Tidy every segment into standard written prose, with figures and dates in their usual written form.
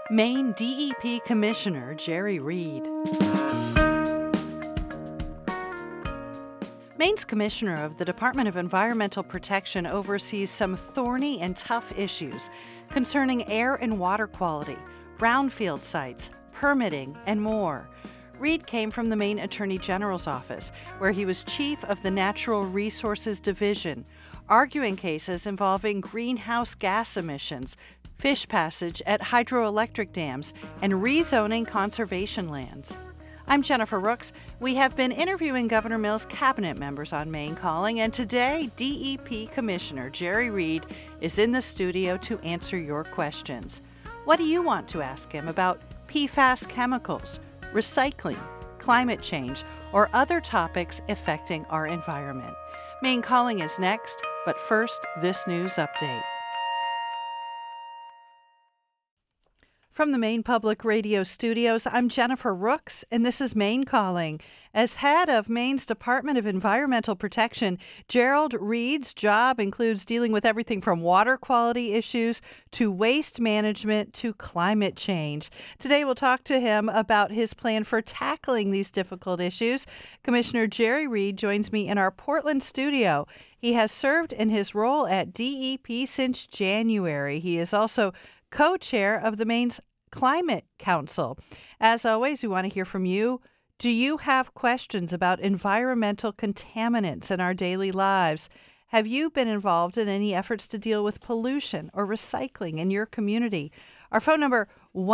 Maine DEP Commissioner Jerry Reed. Maine's Commissioner of the Department of Environmental Protection oversees some thorny and tough issues concerning air and water quality, brownfield sites, permitting, and more. Reed came from the Maine Attorney General's office, where he was chief of the Natural Resources Division, arguing cases involving greenhouse gas emissions, fish passage at hydroelectric dams, and rezoning conservation lands. I'm Jennifer Rooks. We have been interviewing Governor Mills' cabinet members on Maine Calling, and today DEP Commissioner Jerry Reed is in the studio to answer your questions. What do you want to ask him about PFAS chemicals, recycling, climate change, or other topics affecting our environment? Maine Calling is next, but first, this news update. From the Maine Public Radio studios, I'm Jennifer Rooks, and this is Maine Calling. As head of Maine's Department of Environmental Protection, Gerald Reed's job includes dealing with everything from water quality issues to waste management to climate change. Today we'll talk to him about his plan for tackling these difficult issues. Commissioner Jerry Reed joins me in our Portland studio. He has served in his role at DEP since January. He is also co-chair of the Maine's Climate Council. As always, we want to hear from you. Do you have questions about environmental contaminants in our daily lives? Have you been involved in any efforts to deal with pollution or recycling in your community? Our phone number,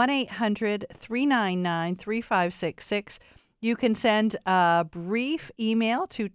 1-800-399-3566. You can send a brief email to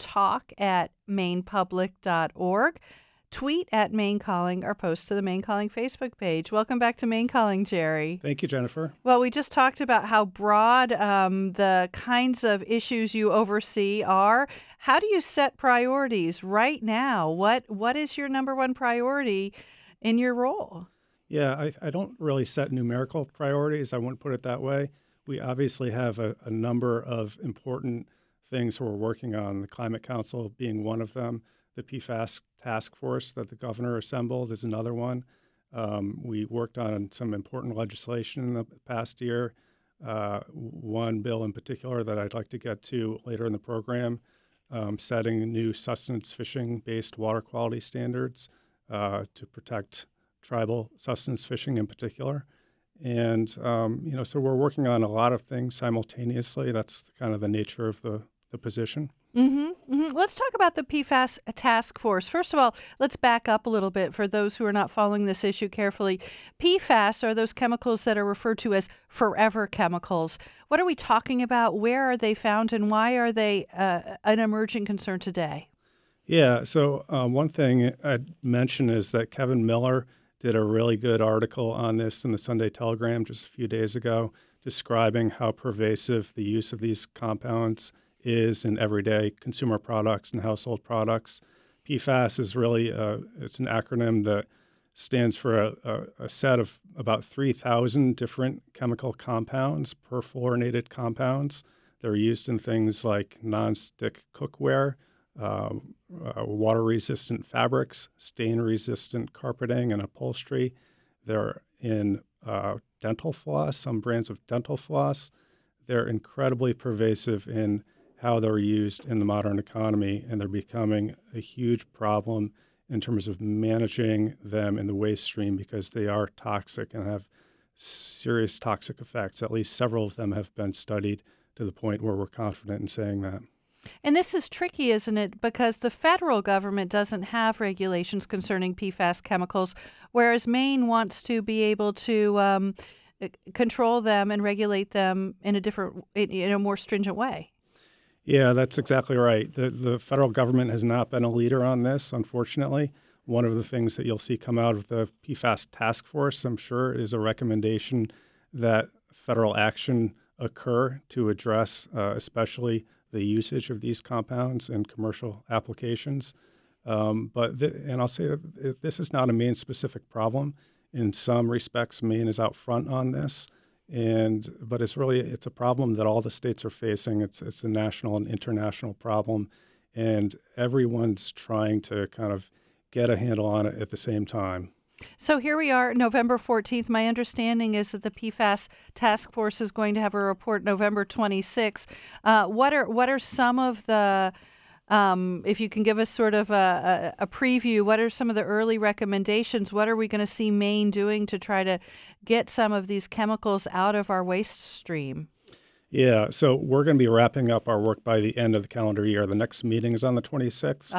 talk@mainepublic.org. Tweet at Maine Calling or post to the Maine Calling Facebook page. Welcome back to Maine Calling, Jerry. Thank you, Jennifer. Well, we just talked about how broad the kinds of issues you oversee are. How do you set priorities right now? What is your number one priority in your role? Yeah, I don't really set numerical priorities. I wouldn't put it that way. We obviously have a number of important things we're working on, the Climate Council being one of them. The PFAS task force that the governor assembled is another one. We worked on some important legislation in the past year. One bill in particular that I'd like to get to later in the program, setting new sustenance fishing-based water quality standards to protect tribal sustenance fishing in particular. And, so we're working on a lot of things simultaneously. That's kind of the nature of the position. Let's talk about the PFAS task force. First of all, let's back up a little bit for those who are not following this issue carefully. PFAS are those chemicals that are referred to as forever chemicals. What are we talking about? Where are they found, and why are they an emerging concern today? Yeah, so one thing I'd mention is that Kevin Miller did a really good article on this in the Sunday Telegram just a few days ago, describing how pervasive the use of these compounds is in everyday consumer products and household products. PFAS is really it's an acronym that stands for a set of about 3,000 different chemical compounds, perfluorinated compounds. They're used in things like nonstick cookware, water-resistant fabrics, stain-resistant carpeting and upholstery. They're in dental floss, some brands of dental floss. They're incredibly pervasive in how they're used in the modern economy, and they're becoming a huge problem in terms of managing them in the waste stream because they are toxic and have serious toxic effects. At least several of them have been studied to the point where we're confident in saying that. And this is tricky, isn't it? Because the federal government doesn't have regulations concerning PFAS chemicals, whereas Maine wants to be able to control them and regulate them in a more stringent way. Yeah, that's exactly right. The federal government has not been a leader on this, unfortunately. One of the things that you'll see come out of the PFAS task force, I'm sure, is a recommendation that federal action occur to address especially the usage of these compounds in commercial applications. And I'll say that this is not a Maine-specific problem. In some respects, Maine is out front on this. But it's a problem that all the states are facing. It's a national and international problem, and everyone's trying to kind of get a handle on it at the same time. So here we are, November 14th. My understanding is that the PFAS task force is going to have a report November 26th. What are some of the if you can give us sort of a preview, what are some of the early recommendations? What are we going to see Maine doing to try to get some of these chemicals out of our waste stream? Yeah, so we're going to be wrapping up our work by the end of the calendar year. The next meeting is on the 26th.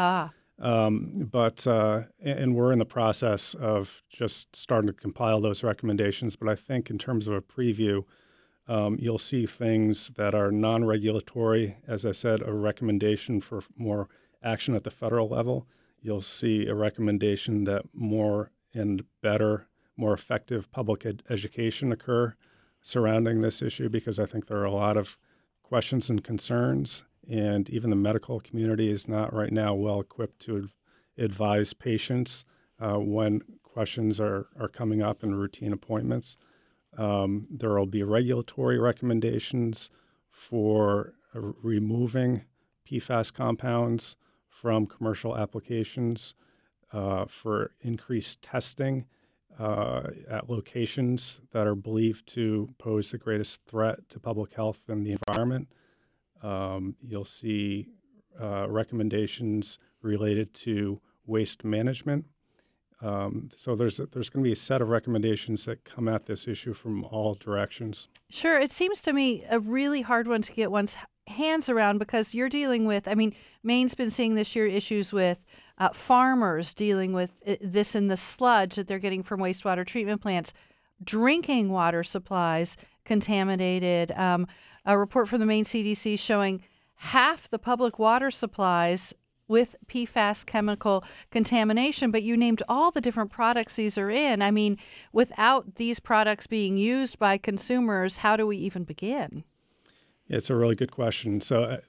And we're in the process of just starting to compile those recommendations. But I think in terms of a preview, you'll see things that are non-regulatory. As I said, a recommendation for more action at the federal level. You'll see a recommendation that more and better, more effective public education occur surrounding this issue, because I think there are a lot of questions and concerns, and even the medical community is not right now well equipped to advise patients when questions are coming up in routine appointments. There will be regulatory recommendations for removing PFAS compounds from commercial applications, for increased testing at locations that are believed to pose the greatest threat to public health and the environment. You'll see recommendations related to waste management. So there's going to be a set of recommendations that come at this issue from all directions. Sure. It seems to me a really hard one to get one's hands around, because you're dealing with, Maine's been seeing this year issues with farmers dealing with this in the sludge that they're getting from wastewater treatment plants, drinking water supplies contaminated. A report from the Maine CDC showing half the public water supplies with PFAS chemical contamination, but you named all the different products these are in. Without these products being used by consumers, how do we even begin? It's a really good question. So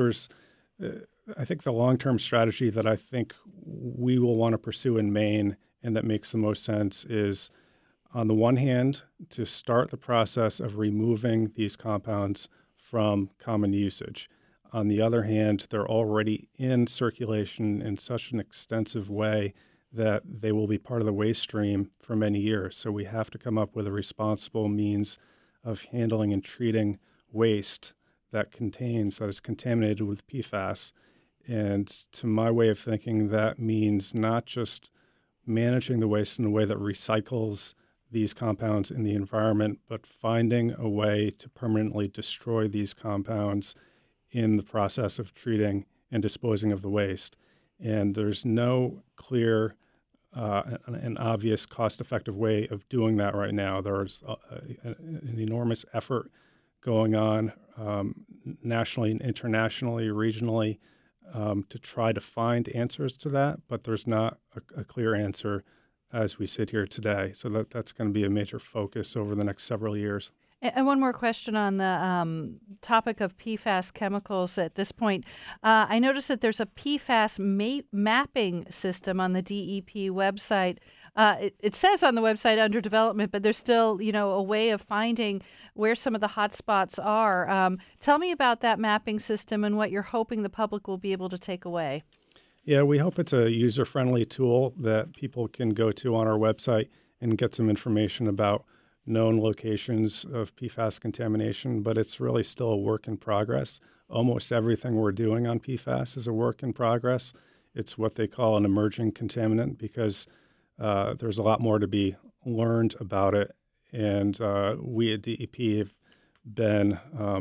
I think the long-term strategy that I think we will want to pursue in Maine, and that makes the most sense, is on the one hand, to start the process of removing these compounds from common usage. On the other hand, they're already in circulation in such an extensive way that they will be part of the waste stream for many years. So we have to come up with a responsible means of handling and treating waste that is contaminated with PFAS. And to my way of thinking, that means not just managing the waste in a way that recycles these compounds in the environment, but finding a way to permanently destroy these compounds in the process of treating and disposing of the waste. And there's no clear and obvious cost-effective way of doing that right now. There's an enormous effort going on nationally and internationally, regionally, to try to find answers to that, but there's not a clear answer as we sit here today. So that's going to be a major focus over the next several years. And one more question on the topic of PFAS chemicals at this point. I noticed that there's a PFAS mapping system on the DEP website. It says on the website under development, but there's still, a way of finding where some of the hot spots are. Tell me about that mapping system and what you're hoping the public will be able to take away. Yeah, we hope it's a user-friendly tool that people can go to on our website and get some information about known locations of PFAS contamination, but it's really still a work in progress. Almost everything we're doing on PFAS is a work in progress. It's what they call an emerging contaminant, because there's a lot more to be learned about it. And we at DEP have been,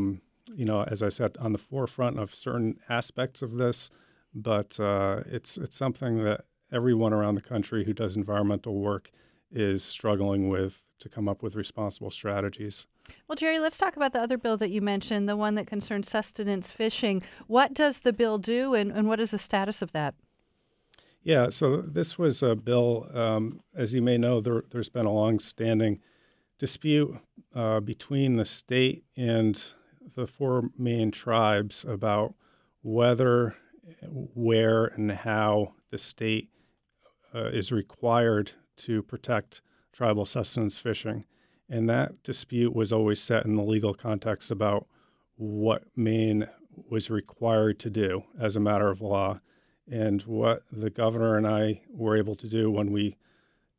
as I said, on the forefront of certain aspects of this, but it's something that everyone around the country who does environmental work is struggling with to come up with responsible strategies. Well, Jerry, let's talk about the other bill that you mentioned, the one that concerns sustenance fishing. What does the bill do, and what is the status of that? Yeah, so this was a bill, as you may know, there's been a long-standing dispute between the state and the four main tribes about whether, where, and how the state is required to protect tribal sustenance fishing. And that dispute was always set in the legal context about what Maine was required to do as a matter of law. And what the governor and I were able to do when we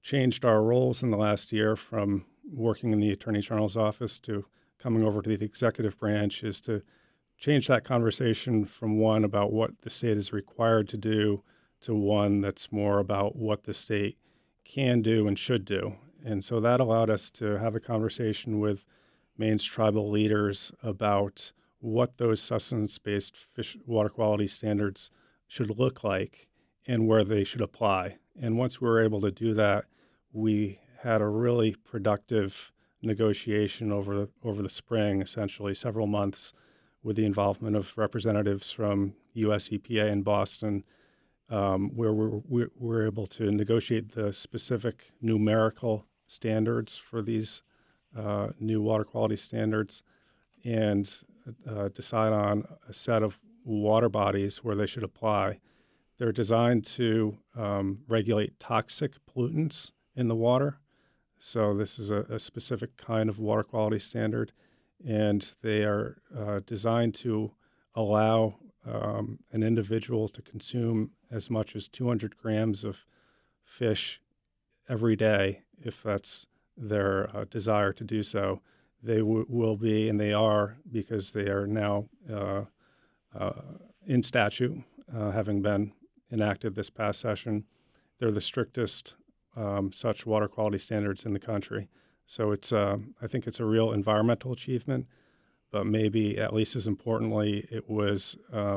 changed our roles in the last year from working in the Attorney General's office to coming over to the executive branch is to change that conversation from one about what the state is required to do to one that's more about what the state can do and should do. And so that allowed us to have a conversation with Maine's tribal leaders about what those sustenance-based fish water quality standards should look like and where they should apply. And once we were able to do that, we had a really productive negotiation over the spring, essentially several months, with the involvement of representatives from U.S. EPA in Boston, where we were able to negotiate the specific numerical standards for these new water quality standards and decide on a set of water bodies where they should apply. They're designed to regulate toxic pollutants in the water. So this is a specific kind of water quality standard, and they are designed to allow an individual to consume as much as 200 grams of fish every day if that's their desire to do so. They will be, and they are, because they are now in statute, having been enacted this past session. They're the strictest such water quality standards in the country. So it's, I think it's a real environmental achievement, but maybe at least as importantly, it was,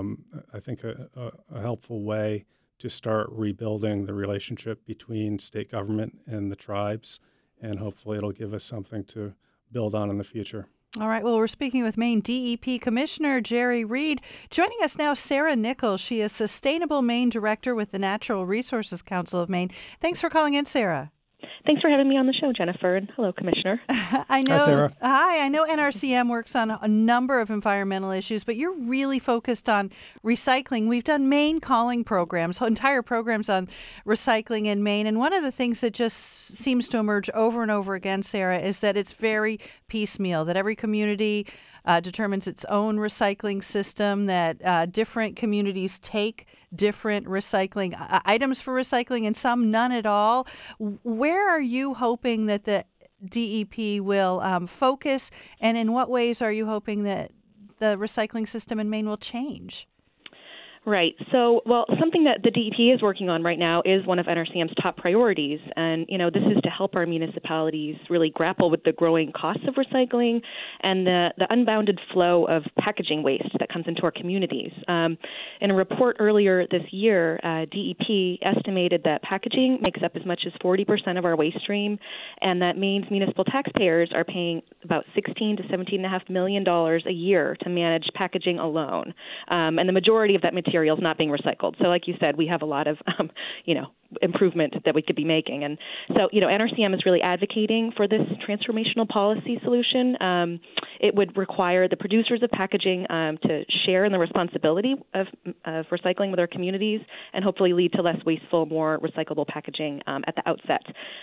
I think, a helpful way to start rebuilding the relationship between state government and the tribes, and hopefully it'll give us something to build on in the future. All right. Well, we're speaking with Maine DEP Commissioner Jerry Reed. Joining us now, Sarah Nichols. She is Sustainable Maine Director with the Natural Resources Council of Maine. Thanks for calling in, Sarah. Thanks for having me on the show, Jennifer, and hello, Commissioner. I know. Hi, Sarah. Hi. I know NRCM works on a number of environmental issues, but you're really focused on recycling. We've done Maine calling programs, entire programs on recycling in Maine, and one of the things that just seems to emerge over and over again, Sarah, is that it's very piecemeal, that every community determines its own recycling system, that different communities take different recycling items for recycling and some none at all. Where are you hoping that the DEP will focus, and in what ways are you hoping that the recycling system in Maine will change? Right. So, well, something that the DEP is working on right now is one of NRCM's top priorities. And, this is to help our municipalities really grapple with the growing costs of recycling and the unbounded flow of packaging waste that comes into our communities. In a report earlier this year, DEP estimated that packaging makes up as much as 40% of our waste stream, and that Maine's municipal taxpayers are paying about $16 to $17.5 million a year to manage packaging alone. And the majority of that material is not being recycled. So like you said, we have a lot of, improvement that we could be making. And so, NRCM is really advocating for this transformational policy solution. It would require the producers of packaging to share in the responsibility of recycling with our communities and hopefully lead to less wasteful, more recyclable packaging at the outset.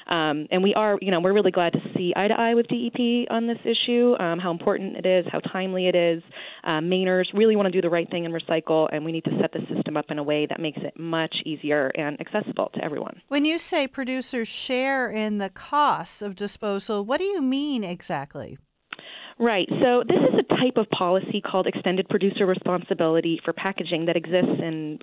And we are, we're really glad to see eye to eye with DEP on this issue, how important it is, how timely it is. Mainers really want to do the right thing and recycle, and we need to set the system up in a way that makes it much easier and accessible to everyone. When you say producers share in the costs of disposal, what do you mean exactly? Right. So this is a type of policy called extended producer responsibility for packaging that exists in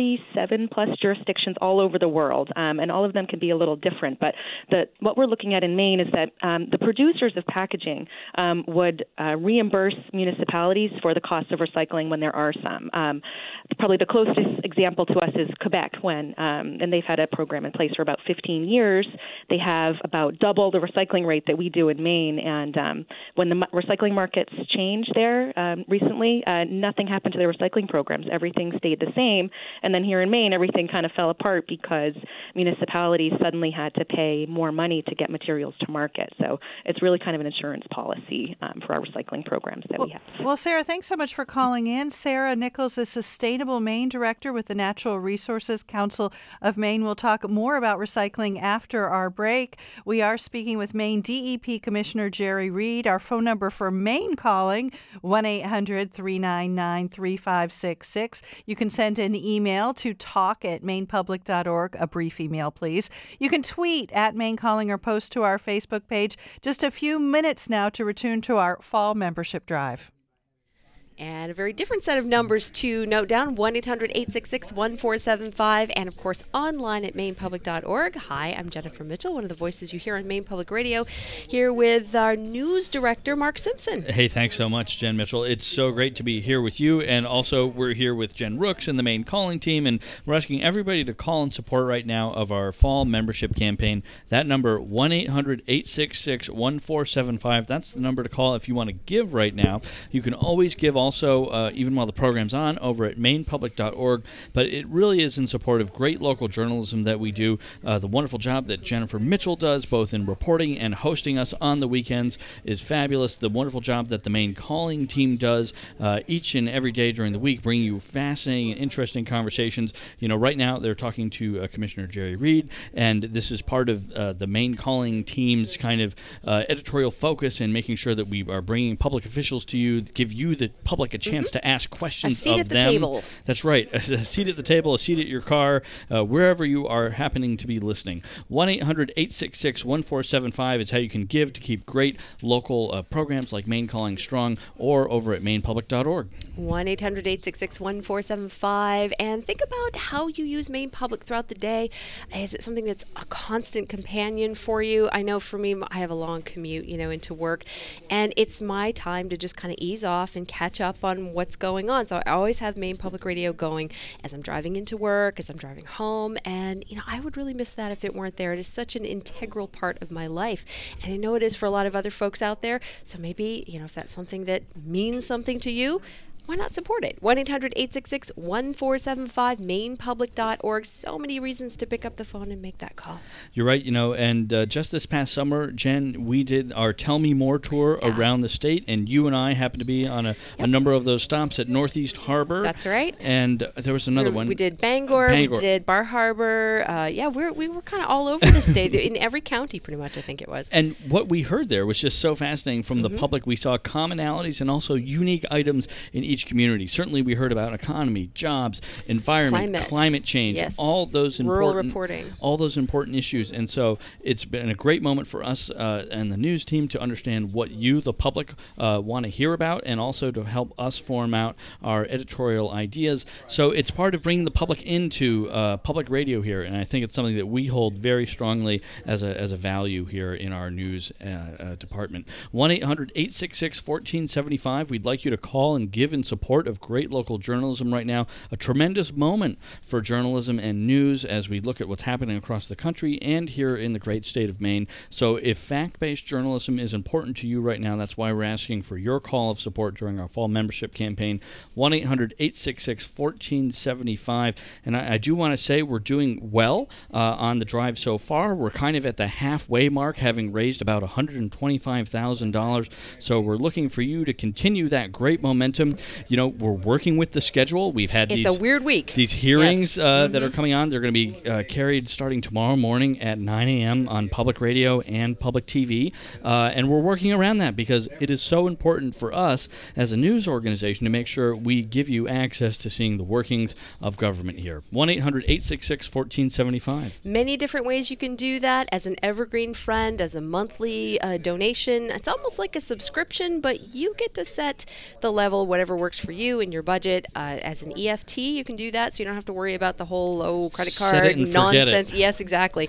47 plus jurisdictions all over the world, and all of them can be a little different. But what we're looking at in Maine is that the producers of packaging would reimburse municipalities for the cost of recycling when there are some. Probably the closest example to us is Quebec, and they've had a program in place for about 15 years. They have about double the recycling rate that we do in Maine, and when the recycling markets changed there recently, nothing happened to their recycling programs. Everything stayed the same. And then here in Maine, everything kind of fell apart because municipalities suddenly had to pay more money to get materials to market. So it's really kind of an insurance policy for our recycling programs that we have. Well, Sarah, thanks so much for calling in. Sarah Nichols is Sustainable Maine Director with the Natural Resources Council of Maine. We'll talk more about recycling after our break. We are speaking with Maine DEP Commissioner Jerry Reed. Our phone number for for Maine Calling, 1-800-399-3566. You can send an email to talk@mainepublic.org, a brief email, please. You can tweet at Maine Calling or post to our Facebook page. Just a few minutes now to return to our fall membership drive. And a very different set of numbers to note down, 1-800-866-1475, and of course online at mainepublic.org. Hi, I'm Jennifer Mitchell, one of the voices you hear on Maine Public Radio, here with our news director, Mark Simpson. Hey, thanks so much, Jen Mitchell. It's so great to be here with you, and also we're here with Jen Rooks and the Maine Calling team, and we're asking everybody to call and support right now of our fall membership campaign. That number, 1-800-866-1475. That's the number to call if you want to give right now. You can always give also, even while the program's on, over at mainepublic.org. But it really is in support of great local journalism that we do. The wonderful job that Jennifer Mitchell does, both in reporting and hosting us on the weekends, is fabulous. The wonderful job that the Maine Calling team does each and every day during the week, bringing you fascinating and interesting conversations. You know, right now they're talking to Commissioner Jerry Reed, and this is part of the Maine Calling team's kind of editorial focus in making sure that we are bringing public officials to you, give you the public a chance to ask questions of them. A seat at the table. That's right. A seat at the table, a seat at your car, wherever you are happening to be listening. 1-800-866-1475 is how you can give to keep great local programs like Maine Calling strong, or over at mainepublic.org. 1-800-866-1475. And think about how you use Maine Public throughout the day. Is it something that's a constant companion for you? I know for me, I have a long commute, into work, and it's my time to just kind of ease off and catch up on what's going on. So I always have Maine Public Radio going as I'm driving into work, as I'm driving home, and I would really miss that if it weren't there. It is such an integral part of my life, and I know it is for a lot of other folks out there. So maybe, if that's something that means something to you, why not support it? 1-800-866-1475, mainepublic.org. So many reasons to pick up the phone and make that call. You're right, and just this past summer, Jen, we did our Tell Me More tour around the state, and you and I happened to be on a number of those stops at Northeast Harbor. That's right. And there was another one. We did Bangor, we did Bar Harbor. We were kind of all over the state, in every county pretty much, I think it was. And what we heard there was just so fascinating from the public. We saw commonalities and also unique items in each community. Certainly we heard about economy, jobs, environment, climate change, all those rural reporting, all those important issues. And so it's been a great moment for us and the news team to understand what you, the public, want to hear about, and also to help us form out our editorial ideas. So it's part of bringing the public into public radio here, and I think it's something that we hold very strongly as a value here in our news department. 1-800-866-1475. We'd like you to call and give in support of great local journalism right now. A tremendous moment for journalism and news as we look at what's happening across the country and here in the great state of Maine. So if fact-based journalism is important to you right now, that's why we're asking for your call of support during our fall membership campaign. 1-800-866-1475. And I do want to say we're doing well on the drive so far. We're kind of at the halfway mark, having raised about $125,000. So we're looking for you to continue that great momentum. We're working with the schedule. We've had a weird week. These hearings that are coming on. They're going to be carried starting tomorrow morning at 9 a.m. on public radio and public TV. And we're working around that because it is so important for us as a news organization to make sure we give you access to seeing the workings of government here. 1-800-866-1475. Many different ways you can do that, as an evergreen friend, as a monthly donation. It's almost like a subscription, but you get to set the level, whatever works for you and your budget. As an EFT, you can do that, so you don't have to worry about the whole credit card nonsense. Yes, exactly.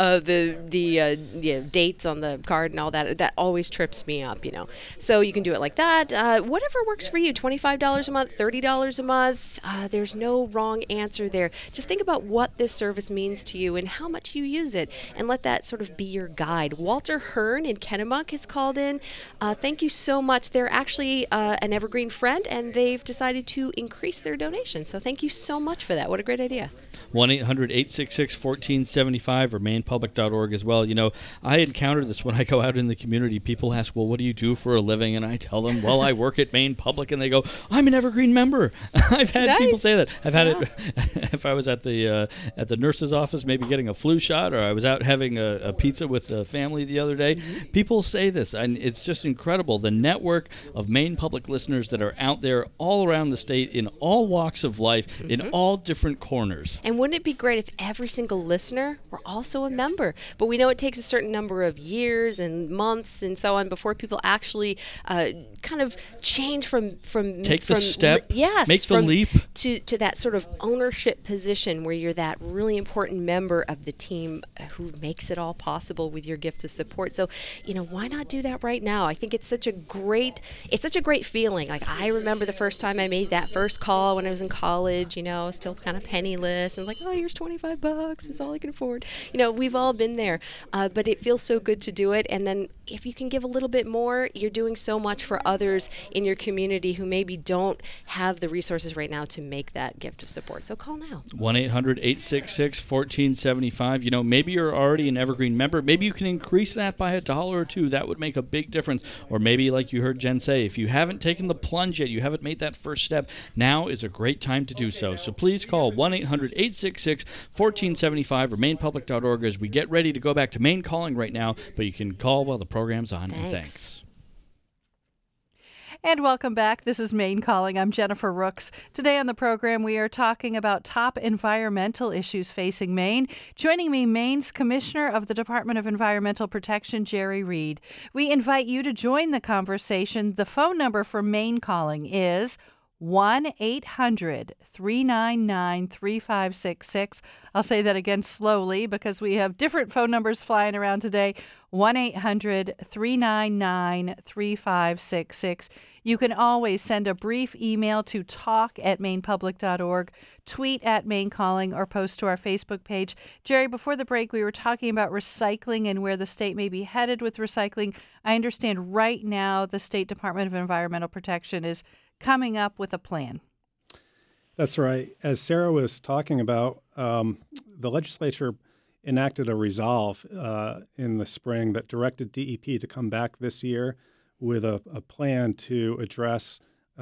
The dates on the card and all that. That always trips me up, So you can do it like that. Whatever works for you. $25 a month, $30 a month. There's no wrong answer there. Just think about what this service means to you and how much you use it, and let that sort of be your guide. Walter Hearn in Kennebunk has called in. Thank you so much. They're actually an evergreen friend, and and they've decided to increase their donation. So thank you so much for that. What a great idea. 1-800-866-1475 or mainpublic.org as well. You know, I encounter this when I go out in the community. People ask, well, what do you do for a living? And I tell them, well, I work at Maine Public. And they go, I'm an Evergreen member. I've had people say that. I've had it if I was at the nurse's office, maybe getting a flu shot, or I was out having a pizza with the family the other day. Mm-hmm. People say this, and it's just incredible. The network of Maine Public listeners that are out there all around the state in all walks of life, mm-hmm. in all different corners. And wouldn't it be great if every single listener were also a member? But we know it takes a certain number of years and months and so on before people actually kind of change from take the step, make the leap to that sort of ownership position where you're that really important member of the team who makes it all possible with your gift of support. So, why not do that right now? I think it's such a great feeling. Like, I remember the first time I made that first call when I was in college, still kind of penniless, and I was like, oh, here's $25, it's all I can afford. We've all been there, but it feels so good to do it. And then if you can give a little bit more, you're doing so much for others in your community who maybe don't have the resources right now to make that gift of support. So call now. 1-800-866-1475. Maybe you're already an Evergreen member. Maybe you can increase that by $1 or $2. That would make a big difference. Or maybe, like you heard Jen say, if you haven't taken the plunge yet, you haven't made that first step, now is a great time to do so. So please call 1-800-866-1475 or mainpublic.org as we get ready to go back to Maine Calling right now, but you can call while the program's on. Thanks. And thanks. And welcome back. This is Maine Calling. I'm Jennifer Rooks. Today on the program, we are talking about top environmental issues facing Maine. Joining me, Maine's Commissioner of the Department of Environmental Protection, Jerry Reed. We invite you to join the conversation. The phone number for Maine Calling is 1-800-399-3566. I'll say that again slowly because we have different phone numbers flying around today. 1-800-399-3566. You can always send a brief email to talk@mainpublic.org, tweet at Maine Calling, or post to our Facebook page. Jerry, before the break, we were talking about recycling and where the state may be headed with recycling. I understand right now the State Department of Environmental Protection is coming up with a plan. That's right. As Sarah was talking about, the legislature enacted a resolve in the spring that directed DEP to come back this year with a plan to address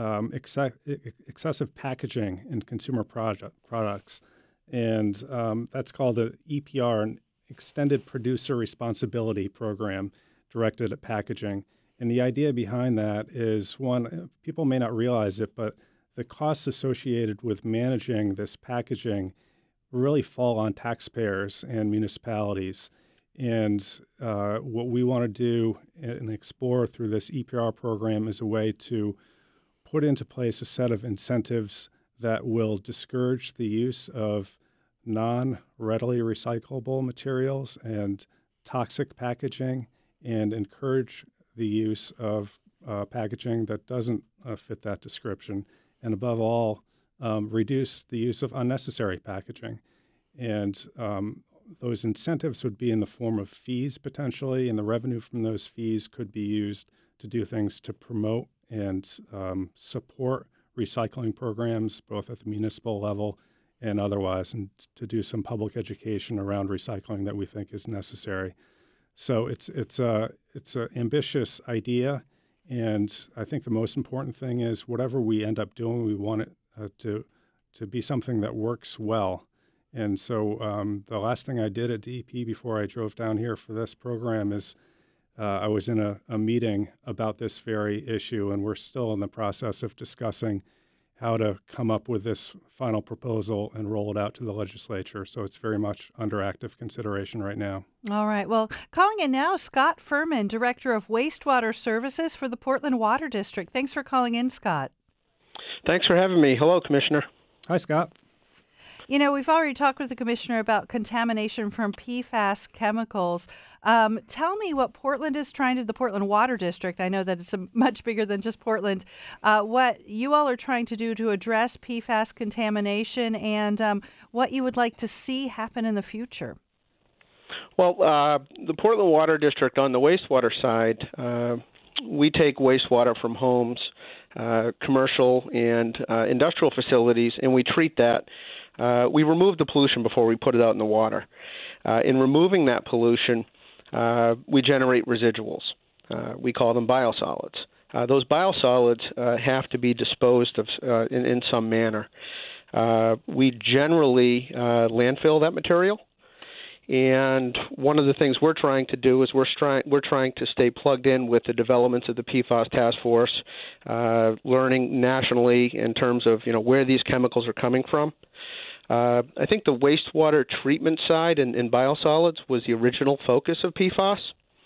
excessive packaging in consumer products. And that's called the EPR, an Extended Producer Responsibility Program directed at packaging. And the idea behind that is, one, people may not realize it, but the costs associated with managing this packaging really fall on taxpayers and municipalities. And what we want to do and explore through this EPR program is a way to put into place a set of incentives that will discourage the use of non-readily recyclable materials and toxic packaging and encourage the use of packaging that doesn't fit that description. And above all, reduce the use of unnecessary packaging. And those incentives would be in the form of fees potentially, and the revenue from those fees could be used to do things to promote and support recycling programs, both at the municipal level and otherwise, and to do some public education around recycling that we think is necessary. So it's an ambitious idea, and I think the most important thing is whatever we end up doing, we want it to be something that works well. And so the last thing I did at DEP before I drove down here for this program is I was in a meeting about this very issue, and we're still in the process of discussing how to come up with this final proposal and roll it out to the legislature. So it's very much under active consideration right now. All right. Well, calling in now, Scott Furman, Director of Wastewater Services for the Portland Water District. Thanks for calling in, Scott. Thanks for having me. Hello, Commissioner. Hi, Scott. We've already talked with the commissioner about contamination from PFAS chemicals. Tell me what Portland is trying to, the Portland Water District, I know that it's much bigger than just Portland, what you all are trying to do to address PFAS contamination and what you would like to see happen in the future. Well, the Portland Water District on the wastewater side, we take wastewater from homes commercial and industrial facilities, and we treat that. We remove the pollution before we put it out in the water. In removing that pollution, we generate residuals. We call them biosolids. Those biosolids have to be disposed of in some manner. We generally landfill that material. And one of the things we're trying to do is we're trying to stay plugged in with the developments of the PFAS task force, learning nationally in terms of where these chemicals are coming from. I think the wastewater treatment side and biosolids was the original focus of PFAS.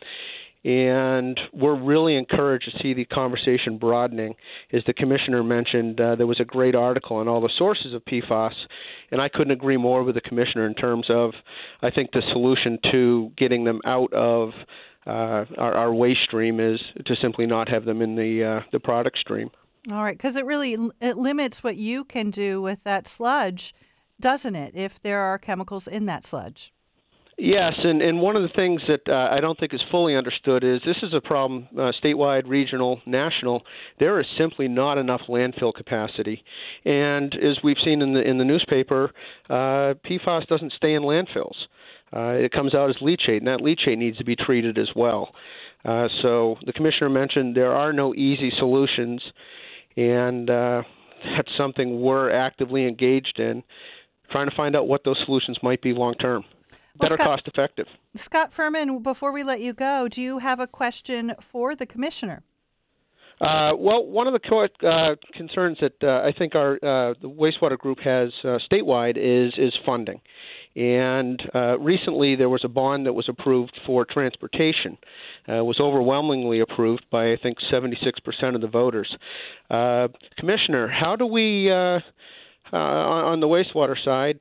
And we're really encouraged to see the conversation broadening. As the commissioner mentioned, there was a great article on all the sources of PFAS, and I couldn't agree more with the commissioner in terms of, I think the solution to getting them out of our waste stream is to simply not have them in the product stream. All right, because it limits what you can do with that sludge, doesn't it, if there are chemicals in that sludge? Yes, and one of the things that I don't think is fully understood is this is a problem statewide, regional, national. There is simply not enough landfill capacity, and as we've seen in the newspaper, PFAS doesn't stay in landfills. It comes out as leachate, and that leachate needs to be treated as well. So the commissioner mentioned there are no easy solutions, and that's something we're actively engaged in, trying to find out what those solutions might be long term. Better cost effective. Scott Furman, before we let you go, do you have a question for the commissioner? Well, one of the concerns that I think the wastewater group has statewide is funding. And recently there was a bond that was approved for transportation. It was overwhelmingly approved by, I think, 76% of the voters. Commissioner, how do we, on the wastewater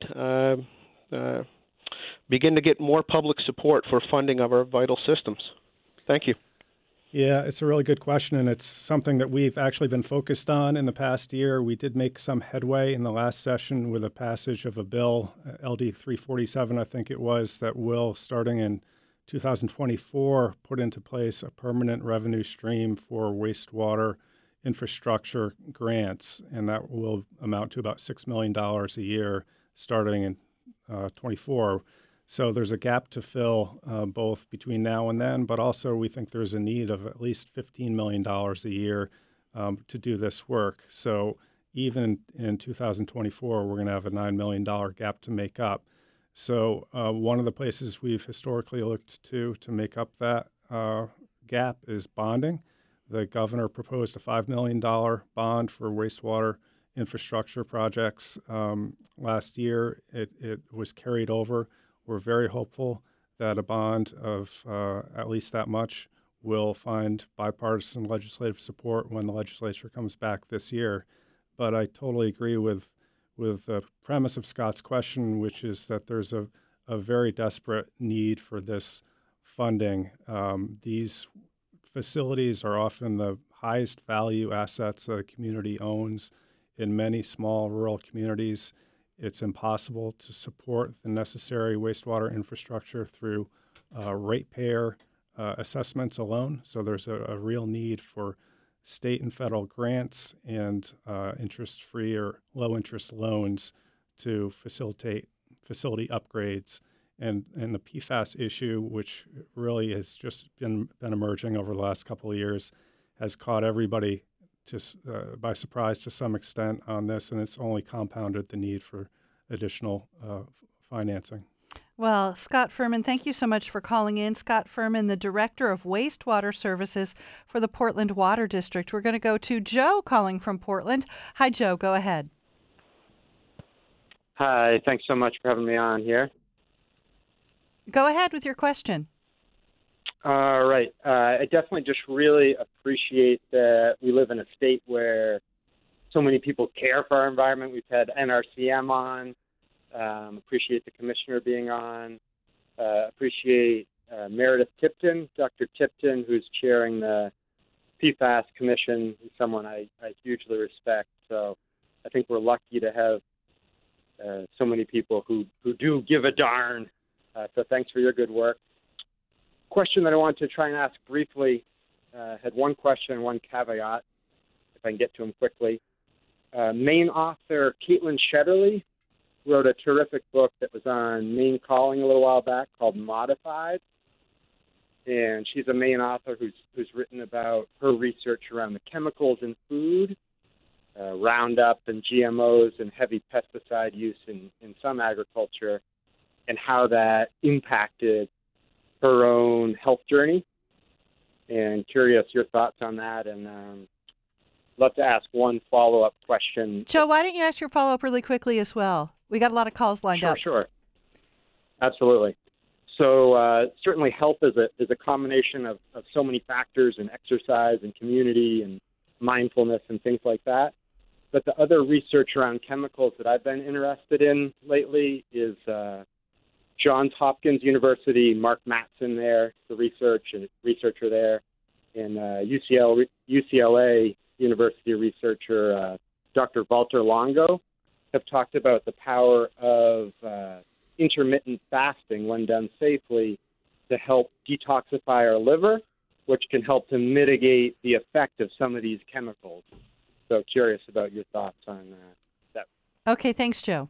side, begin to get more public support for funding of our vital systems? Thank you. Yeah, it's a really good question, and it's something that we've actually been focused on in the past year. We did make some headway in the last session with a passage of a bill, LD 347, I think it was, that will, starting in 2024, put into place a permanent revenue stream for wastewater infrastructure grants, and that will amount to about $6 million a year starting in 24. So there's a gap to fill both between now and then, but also we think there's a need of at least $15 million a year to do this work. So even in 2024, we're going to have a $9 million gap to make up. So one of the places we've historically looked to make up that gap is bonding. The governor proposed a $5 million bond for wastewater infrastructure projects last year. It was carried over. We're very hopeful that a bond of at least that much will find bipartisan legislative support when the legislature comes back this year. But I totally agree with the premise of Scott's question, which is that there's a very desperate need for this funding. These facilities are often the highest value assets that a community owns. In many small rural communities, it's impossible to support the necessary wastewater infrastructure through ratepayer assessments alone. So there's a real need for state and federal grants and interest-free or low-interest loans to facilitate facility upgrades. And the PFAS issue, which really has just been emerging over the last couple of years, has caught everybody by surprise to some extent on this, and it's only compounded the need for additional financing. Well, Scott Furman, thank you so much for calling in. Scott Furman, the Director of Wastewater Services for the Portland Water District. We're going to go to Joe calling from Portland. Hi, Joe. Go ahead. Hi. Thanks so much for having me on here. Go ahead with your question. All right. I definitely just really appreciate that we live in a state where so many people care for our environment. We've had NRCM on. Appreciate the commissioner being on. Appreciate Meredith Tipton, Dr. Tipton, who's chairing the PFAS Commission, is someone I hugely respect. So I think we're lucky to have so many people who do give a darn. So thanks for your good work. Question that I wanted to try and ask briefly, had one question and one caveat, if I can get to them quickly. Maine author Caitlin Shetterly wrote a terrific book that was on Maine Calling a little while back called Modified. And she's a Maine author who's written about her research around the chemicals in food, Roundup and GMOs and heavy pesticide use in some agriculture, and how that impacted her own health journey. And curious your thoughts on that, and love to ask one follow-up question. Joe, why don't you ask your follow-up really quickly as well? We got a lot of calls lined up. Sure. Absolutely. So certainly health is a combination of so many factors, and exercise and community and mindfulness and things like that. But the other research around chemicals that I've been interested in lately is Johns Hopkins University, Mark Mattson there, the researcher there, and UCLA University researcher Dr. Walter Longo have talked about the power of intermittent fasting, when done safely, to help detoxify our liver, which can help to mitigate the effect of some of these chemicals. So curious about your thoughts on that. Okay, thanks, Joe.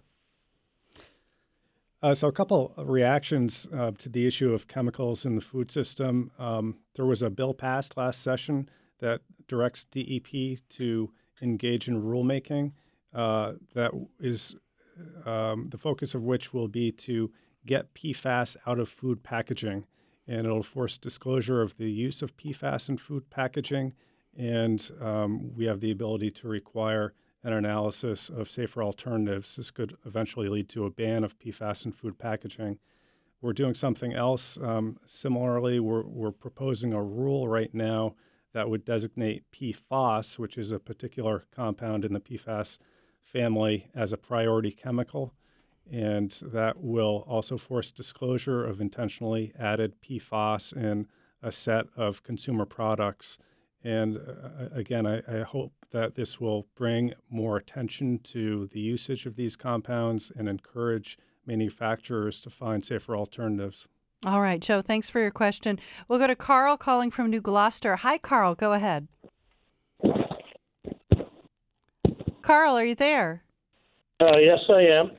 So a couple of reactions to the issue of chemicals in the food system. There was a bill passed last session that directs DEP to engage in rulemaking that is the focus of which will be to get PFAS out of food packaging. And it'll force disclosure of the use of PFAS in food packaging. And we have the ability to require an analysis of safer alternatives. This could eventually lead to a ban of PFAS in food packaging. We're doing something else. Similarly, we're proposing a rule right now that would designate PFOS, which is a particular compound in the PFAS family, as a priority chemical. And that will also force disclosure of intentionally added PFOS in a set of consumer products. And again, I hope that this will bring more attention to the usage of these compounds and encourage manufacturers to find safer alternatives. All right, Joe, thanks for your question. We'll go to Carl calling from New Gloucester. Hi, Carl. Go ahead. Carl, are you there? Yes, I am.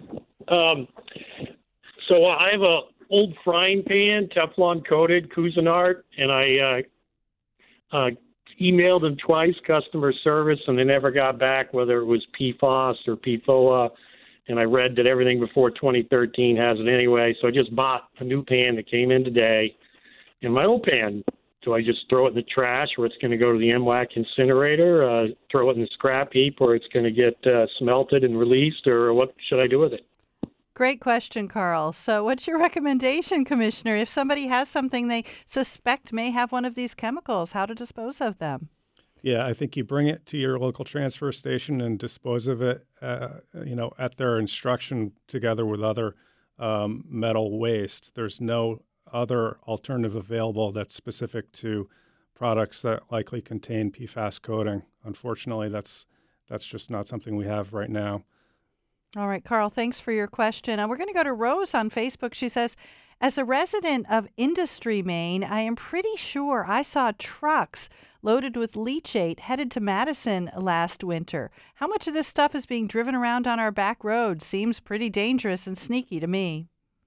So I have a old frying pan, Teflon coated, Cuisinart, and I emailed them twice, customer service, and they never got back whether it was PFOS or PFOA. And I read that everything before 2013 has it anyway. So I just bought a new pan that came in today. And my old pan, do I just throw it in the trash, or it's going to go to the MWAC incinerator, throw it in the scrap heap, or it's going to get smelted and released, or what should I do with it? Great question, Carl. So what's your recommendation, Commissioner, if somebody has something they suspect may have one of these chemicals, how to dispose of them? Yeah, I think you bring it to your local transfer station and dispose of it, at their instruction together with other metal waste. There's no other alternative available that's specific to products that likely contain PFAS coating. Unfortunately, that's just not something we have right now. All right, Carl, thanks for your question. We're going to go to Rose on Facebook. She says, as a resident of Industry, Maine, I am pretty sure I saw trucks loaded with leachate headed to Madison last winter. How much of this stuff is being driven around on our back roads? Seems pretty dangerous and sneaky to me.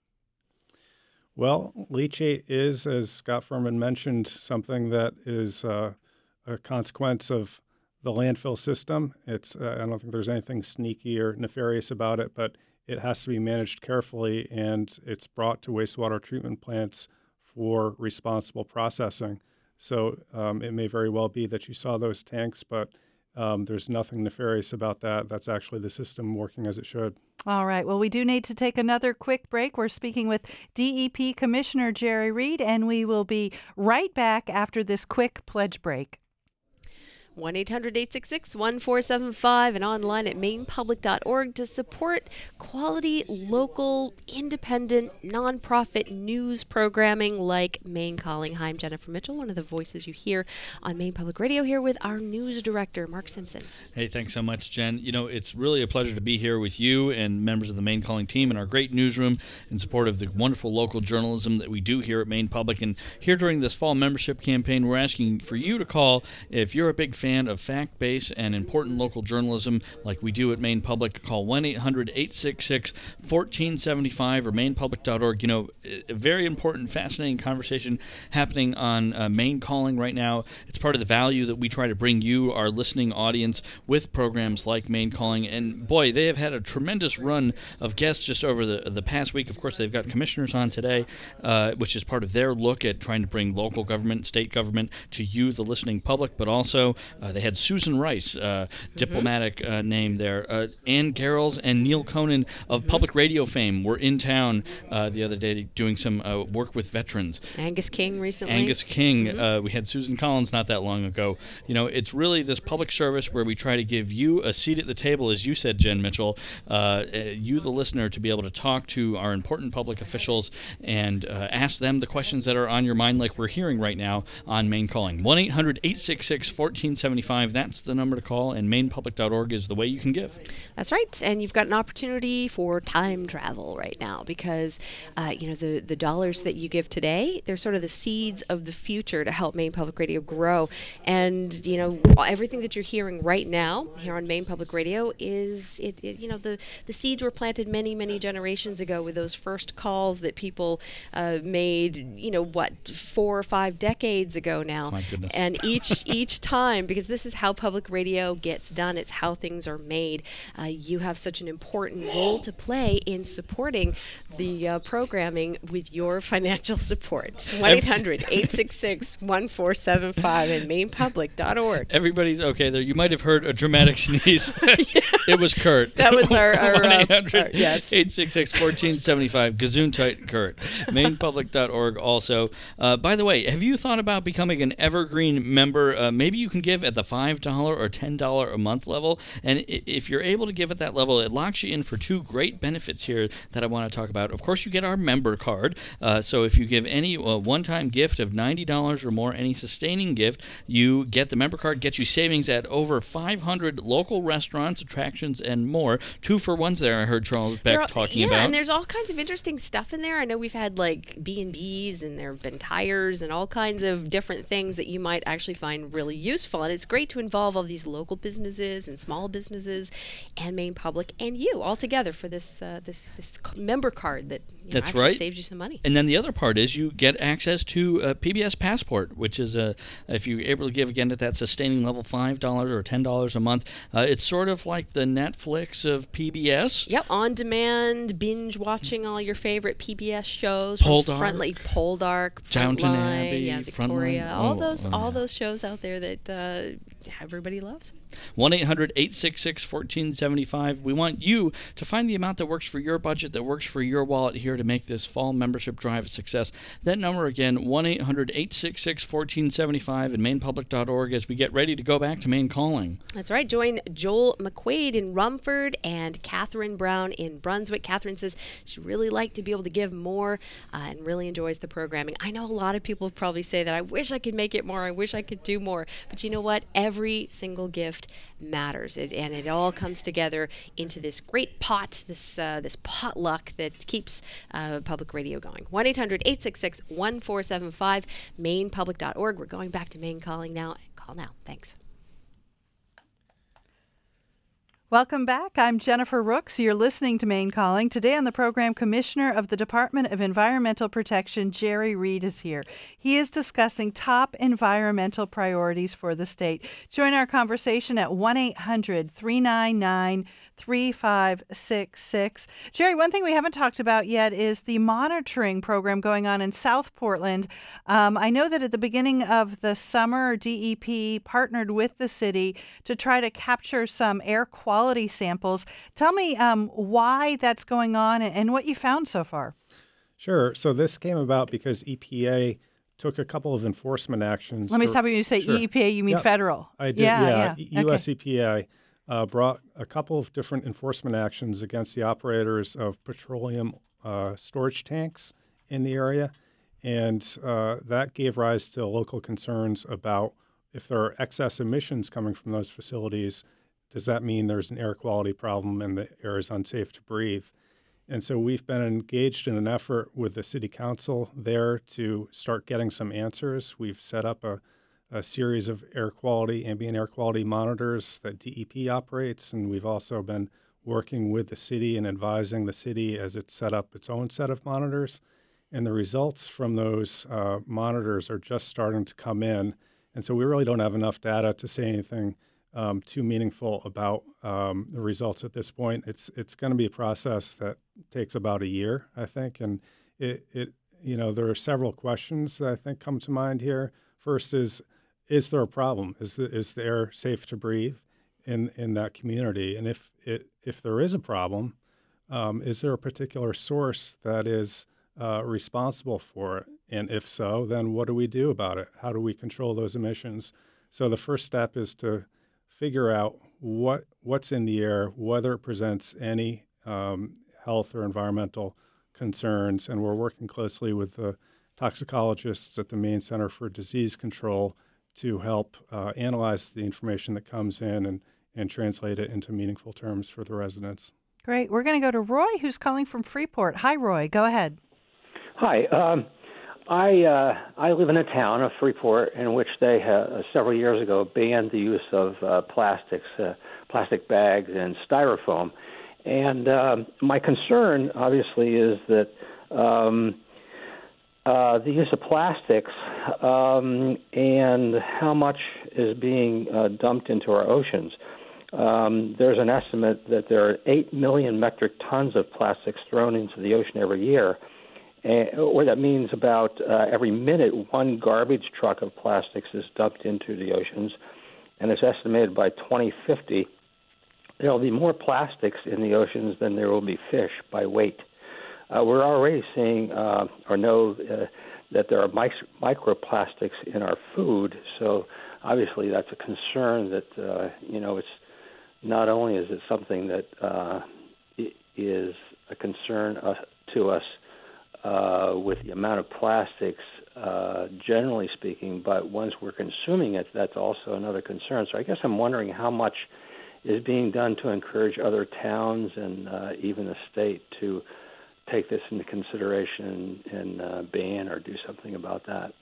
Well, leachate is, as Scott Furman mentioned, something that is a consequence of the landfill system. It's I don't think there's anything sneaky or nefarious about it, but it has to be managed carefully, and it's brought to wastewater treatment plants for responsible processing. So it may very well be that you saw those tanks, but there's nothing nefarious about that. That's actually the system working as it should. All right. Well, we do need to take another quick break. We're speaking with DEP Commissioner Jerry Reed, and we will be right back after this quick pledge break. 1-800-866-1475 and online at mainepublic.org to support quality, local, independent, nonprofit news programming like Maine Calling. Hi, I'm Jennifer Mitchell, one of the voices you hear on Maine Public Radio, here with our news director, Mark Simpson. Hey, thanks so much, Jen. You know, it's really a pleasure to be here with you and members of the Maine Calling team in our great newsroom in support of the wonderful local journalism that we do here at Maine Public. And here during this fall membership campaign, we're asking for you to call if you're a big fan of fact-based and important local journalism like we do at Maine Public, call 1-800-866-1475 or mainepublic.org. You know, a very important, fascinating conversation happening on Maine Calling right now. It's part of the value that we try to bring you, our listening audience, with programs like Maine Calling. And boy, they have had a tremendous run of guests just over the past week. Of course, they've got commissioners on today, which is part of their look at trying to bring local government, state government to you, the listening public. But also, they had Susan Rice, diplomatic name there. Ann Garrels and Neil Conan of public radio fame were in town the other day doing some work with veterans. Angus King recently. Angus King. We had Susan Collins not that long ago. You know, it's really this public service where we try to give you a seat at the table, as you said, Jen Mitchell, you, the listener, to be able to talk to our important public officials and ask them the questions that are on your mind, like we're hearing right now on Maine Calling. 1-800-866-1475. That's the number to call, and mainepublic.org is the way you can give. That's right, and you've got an opportunity for time travel right now because, the dollars that you give today, they're sort of the seeds of the future to help Maine Public Radio grow. And, everything that you're hearing right now here on Maine Public Radio is, the seeds were planted many, many generations ago with those first calls that people made, 4 or 5 decades ago now. My goodness. And each time, because this is how public radio gets done, it's how things are made. You have such an important role to play in supporting the programming with your financial support. 1-800-866-1475 and mainepublic.org. Everybody's okay there. You might have heard a dramatic sneeze. It was Kurt. That was our 1-800-866-1475. Gesundheit, Kurt. mainepublic.org also. By the way, have you thought about becoming an Evergreen member? Maybe you can give at the $5 or $10 a month level. And if you're able to give at that level, it locks you in for 2 great benefits here that I want to talk about. Of course, you get our member card. So if you give any one-time gift of $90 or more, any sustaining gift, you get the member card, gets you savings at over 500 local restaurants, attractions, and more. 2-for-1s there, I heard Charles Beck talking about. Yeah, and there's all kinds of interesting stuff in there. I know we've had like B&Bs, and there have been tires and all kinds of different things that you might actually find really useful. And it's great to involve all these local businesses and small businesses and Maine Public and you all together for this this member card that That's actually right. saves you some money. And then the other part is you get access to PBS Passport, which is, if you're able to give again at that sustaining level, $5 or $10 a month, it's sort of like the Netflix of PBS. Yep, on demand, binge watching all your favorite PBS shows. Poldark. Poldark, Downton Frontline, Abbey, yeah, Victoria, Frontline. all those shows out there that everybody loves. 1-800-866-1475. We want you to find the amount that works for your budget, that works for your wallet here to make this fall membership drive a success. That number again, 1-800-866-1475 and mainepublic.org as we get ready to go back to Maine Calling. That's right. Join Joel McQuaid in Rumford and Catherine Brown in Brunswick. Catherine says she'd really like to be able to give more and really enjoys the programming. I know a lot of people probably say that I wish I could make it more, I wish I could do more. But you know what? Every single gift matters, and it all comes together into this great pot, this potluck that keeps public radio going. 1-800-866-1475, mainepublic.org. We're going back to Maine Calling now. Call now. Thanks. Welcome back. I'm Jennifer Rooks. You're listening to Maine Calling. Today on the program, Commissioner of the Department of Environmental Protection, Jerry Reed, is here. He is discussing top environmental priorities for the state. Join our conversation at 1-800-399-3566. Jerry, one thing we haven't talked about yet is the monitoring program going on in South Portland. I know that at the beginning of the summer, DEP partnered with the city to try to capture some air quality samples. Tell me why that's going on and what you found so far. Sure. So this came about because EPA took a couple of enforcement actions. Let me stop you. When you say Sure. EPA, you mean federal? I did, yeah. U.S. Okay. EPA brought a couple of different enforcement actions against the operators of petroleum storage tanks in the area. And that gave rise to local concerns about if there are excess emissions coming from those facilities, does that mean there's an air quality problem and the air is unsafe to breathe? And so we've been engaged in an effort with the city council there to start getting some answers. We've set up a a series of ambient air quality monitors that DEP operates, and we've also been working with the city and advising the city as it set up its own set of monitors. And the results from those monitors are just starting to come in. And so we really don't have enough data to say anything too meaningful about the results at this point. It's going to be a process that takes about a year, I think. And there are several questions that I think come to mind here. First is there a problem? Is the air safe to breathe in that community? And if there is a problem, is there a particular source that is responsible for it? And if so, then what do we do about it? How do we control those emissions? So the first step is to figure out what's in the air, whether it presents any health or environmental concerns. And we're working closely with the toxicologists at the Maine Center for Disease Control to help analyze the information that comes in and translate it into meaningful terms for the residents. Great. We're going to go to Roy, who's calling from Freeport. Hi, Roy. Go ahead. Hi. I live in a town of Freeport in which they several years ago banned the use of plastic bags and styrofoam. And my concern, obviously, is that the use of plastics and how much is being dumped into our oceans. There's an estimate that there are 8 million metric tons of plastics thrown into the ocean every year, or that means about every minute one garbage truck of plastics is dumped into the oceans, and it's estimated by 2050 there will be more plastics in the oceans than there will be fish by weight. We're already seeing or know that there are microplastics in our food, so obviously that's a concern that, it's not only is it something that is a concern to us with the amount of plastics, generally speaking, but once we're consuming it, that's also another concern. So I guess I'm wondering how much is being done to encourage other towns and even the state to take this into consideration and ban or do something about that.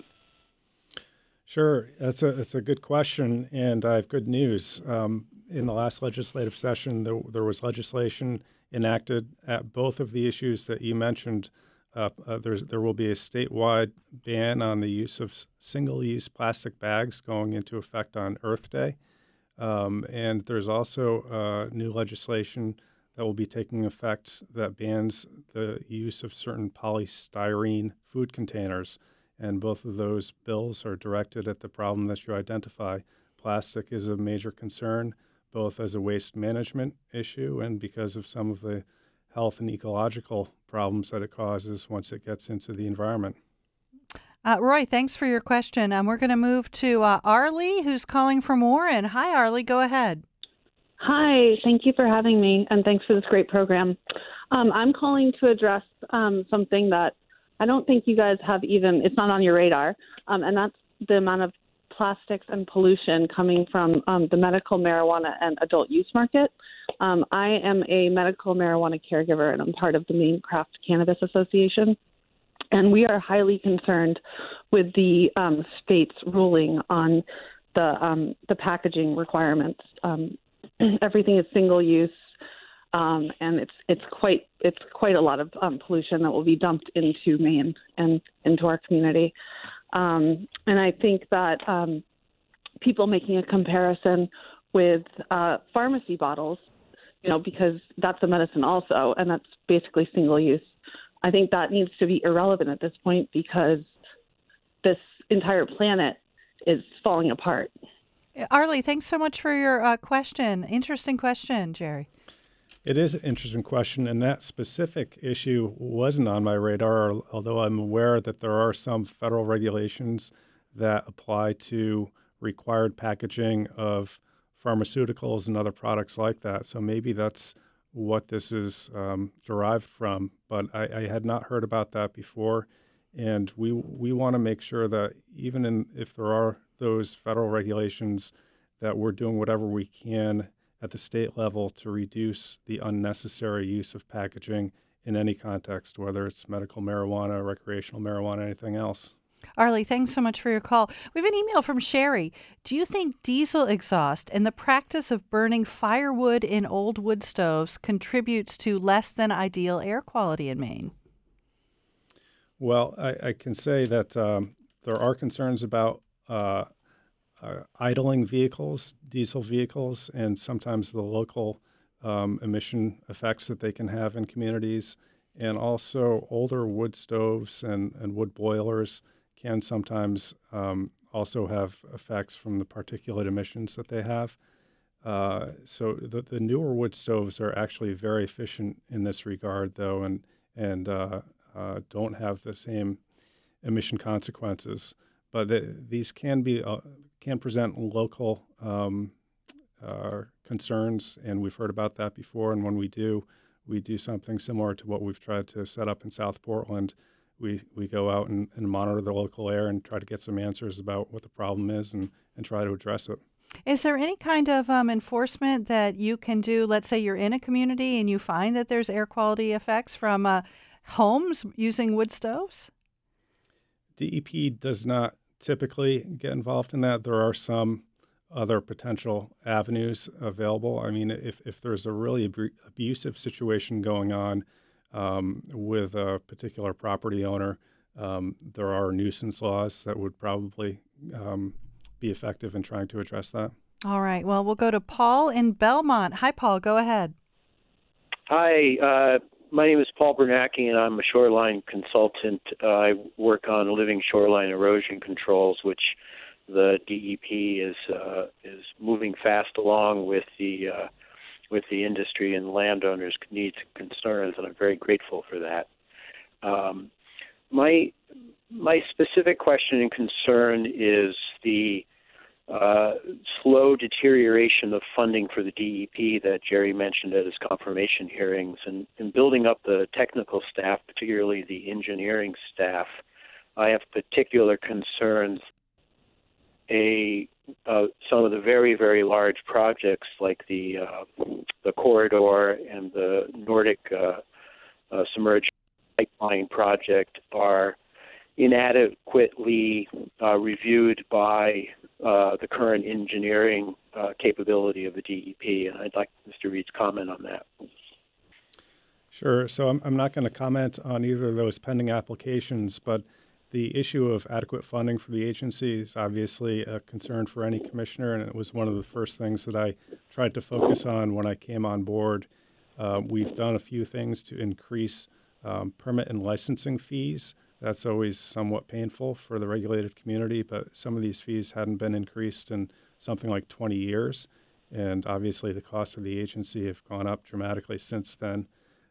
Sure, that's a good question, and I have good news. In the last legislative session, there was legislation enacted at both of the issues that you mentioned. There will be a statewide ban on the use of single-use plastic bags going into effect on Earth Day. And there's also new legislation that will be taking effect that bans the use of certain polystyrene food containers. And both of those bills are directed at the problem that you identify. Plastic is a major concern, both as a waste management issue and because of some of the health and ecological problems that it causes once it gets into the environment. Roy, thanks for your question. We're going to move to Arlie, who's calling from Warren. Hi, Arlie. Go ahead. Hi. Thank you for having me, and thanks for this great program. I'm calling to address something that I don't think you guys have it's not on your radar, and that's the amount of plastics and pollution coming from the medical marijuana and adult use market. I am a medical marijuana caregiver, and I'm part of the Maine Craft Cannabis Association. And we are highly concerned with the state's ruling on the packaging requirements. Everything is single use, and it's quite a lot of pollution that will be dumped into Maine and into our community. And I think that people making a comparison with pharmacy bottles, because that's a medicine also, and that's basically single use. I think that needs to be irrelevant at this point because this entire planet is falling apart. Arlie, thanks so much for your question. Interesting question, Jerry. It is an interesting question, and that specific issue wasn't on my radar, although I'm aware that there are some federal regulations that apply to required packaging of pharmaceuticals and other products like that. So maybe that's what this is derived from, but I had not heard about that before, and we want to make sure that even if there are those federal regulations, that we're doing whatever we can at the state level to reduce the unnecessary use of packaging in any context, whether it's medical marijuana, recreational marijuana, anything else. Arlie, thanks so much for your call. We have an email from Sherry. Do you think diesel exhaust and the practice of burning firewood in old wood stoves contributes to less than ideal air quality in Maine? Well, I can say that there are concerns about idling vehicles, diesel vehicles, and sometimes the local emission effects that they can have in communities. And also older wood stoves and wood boilers can sometimes also have effects from the particulate emissions that they have. So the newer wood stoves are actually very efficient in this regard, though, and don't have the same emission consequences. But these can present local concerns, and we've heard about that before. And when we do something similar to what we've tried to set up in South Portland. We go out and monitor the local air and try to get some answers about what the problem is and try to address it. Is there any kind of enforcement that you can do? Let's say you're in a community and you find that there's air quality effects from homes using wood stoves? DEP does not typically get involved in that. There are some other potential avenues available. I mean, if there's a really abusive situation going on with a particular property owner, there are nuisance laws that would probably be effective in trying to address that. All right. Well, we'll go to Paul in Belmont. Hi, Paul. Go ahead. Hi. My name is Paul Bernacki, and I'm a shoreline consultant. I work on living shoreline erosion controls, which the DEP is moving fast along with the industry and landowners' needs and concerns, and I'm very grateful for that. My specific question and concern is the slow deterioration of funding for the DEP that Jerry mentioned at his confirmation hearings, and building up the technical staff, particularly the engineering staff. I have particular concerns. Some of the very, very large projects like the corridor and the Nordic submerged pipeline project are inadequately reviewed by the current engineering capability of the DEP, and I'd like Mr. Reed's comment on that. Sure. So I'm not going to comment on either of those pending applications, but the issue of adequate funding for the agency is obviously a concern for any commissioner, and it was one of the first things that I tried to focus on when I came on board. We've done a few things to increase permit and licensing fees. That's always somewhat painful for the regulated community, but some of these fees hadn't been increased in something like 20 years, and obviously the costs of the agency have gone up dramatically since then.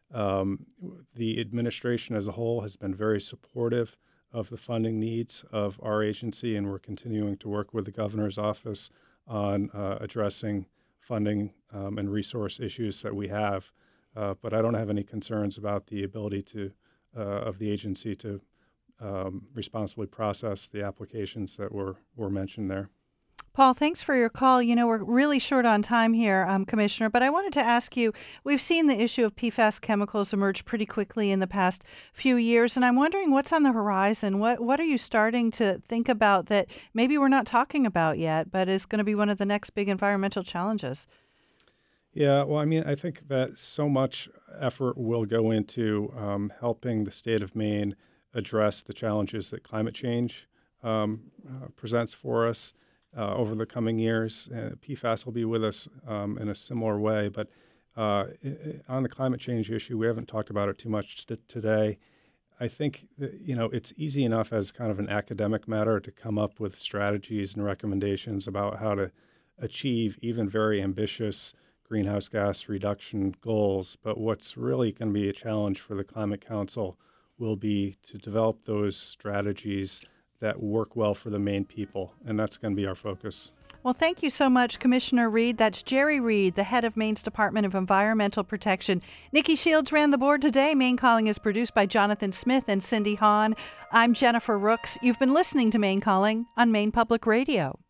The administration as a whole has been very supportive of the funding needs of our agency, and we're continuing to work with the governor's office on addressing funding and resource issues that we have. But I don't have any concerns about the ability of the agency to responsibly process the applications that were mentioned there. Paul, thanks for your call. You know, we're really short on time here, Commissioner, but I wanted to ask you, we've seen the issue of PFAS chemicals emerge pretty quickly in the past few years, and I'm wondering what's on the horizon. What are you starting to think about that maybe we're not talking about yet, but is going to be one of the next big environmental challenges? Yeah, well, I mean, I think that so much effort will go into helping the state of Maine address the challenges that climate change presents for us. Over the coming years. PFAS will be with us in a similar way, but on the climate change issue, we haven't talked about it too much today. I think that, it's easy enough as kind of an academic matter to come up with strategies and recommendations about how to achieve even very ambitious greenhouse gas reduction goals, but what's really going to be a challenge for the Climate Council will be to develop those strategies that work well for the Maine people, and that's going to be our focus. Well, thank you so much, Commissioner Reed. That's Jerry Reed, the head of Maine's Department of Environmental Protection. Nikki Shields ran the board today. Maine Calling is produced by Jonathan Smith and Cindy Hahn. I'm Jennifer Rooks. You've been listening to Maine Calling on Maine Public Radio.